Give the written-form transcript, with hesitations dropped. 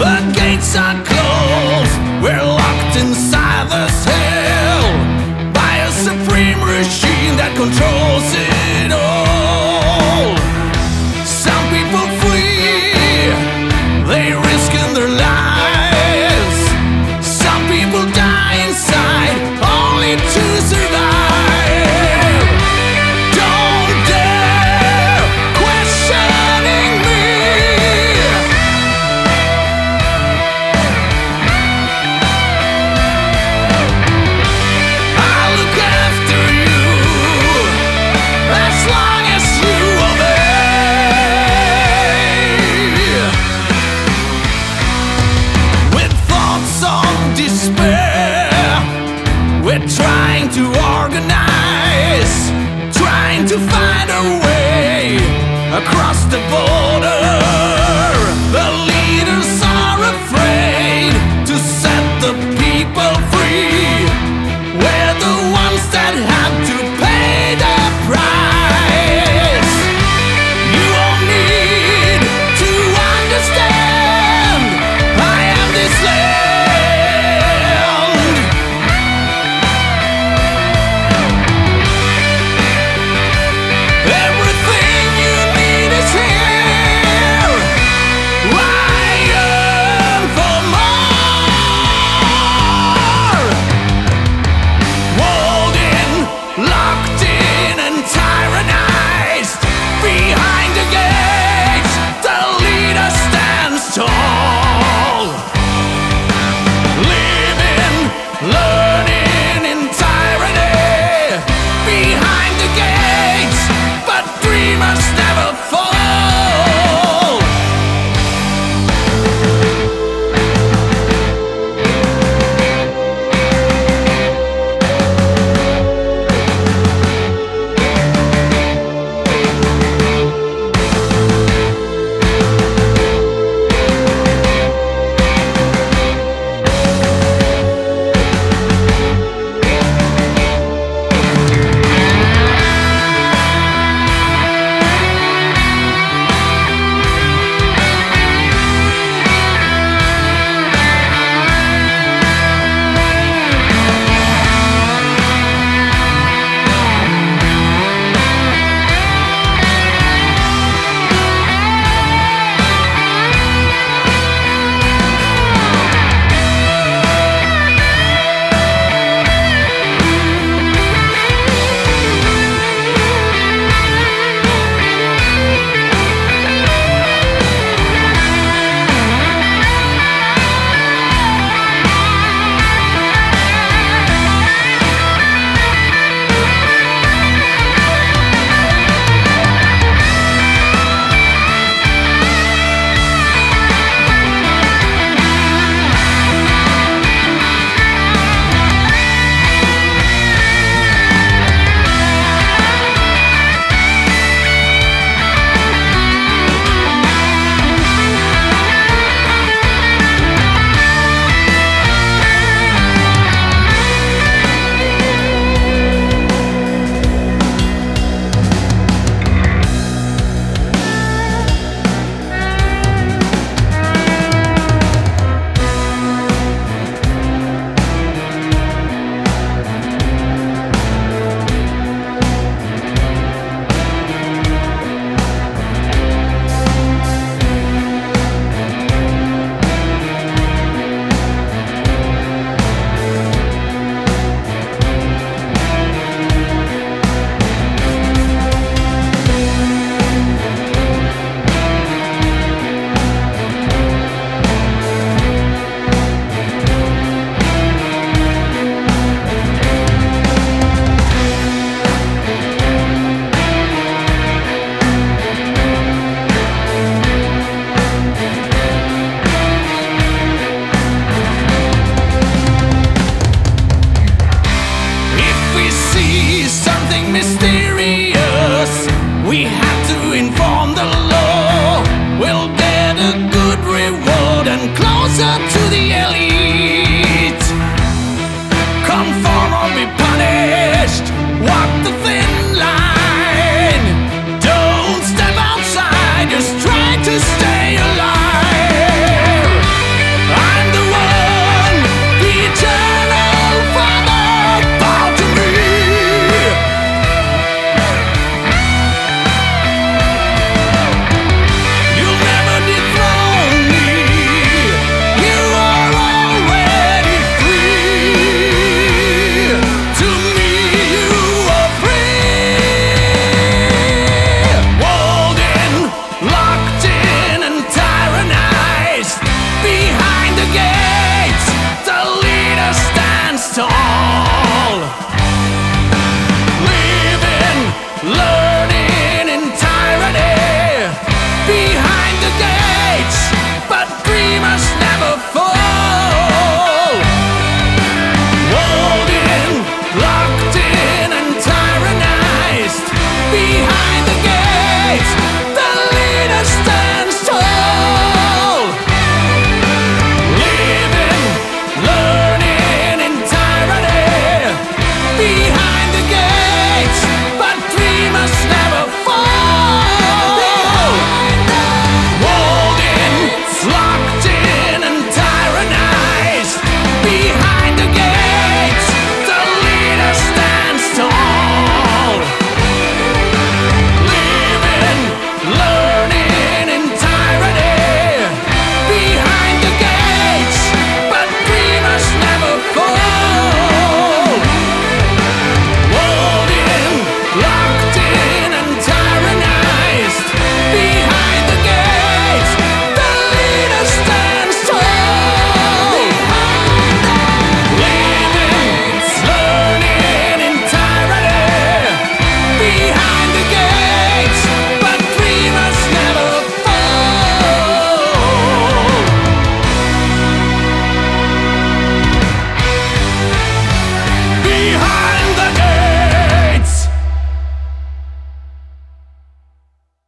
The gates are closed, we're locked inside this hell by a supreme regime that controls it all. Some people flee, they risk their lives. Some people die inside only to survive. Don't dare questioning me. I'll look after you as long as you obey. With thoughts of despair, we're trying to organize, trying to find a way across the border. The leaders are afraid to set the people free. We're the ones that have to pay the price. You all need to understand, I am this land. Everything you need is here. I yearn for more. Walled in, locked in, and tyrannized. Behind the gates, the leader stands tall. Living, learning in tyranny. Behind the gates, but dreamers never fall. Closer to the alien.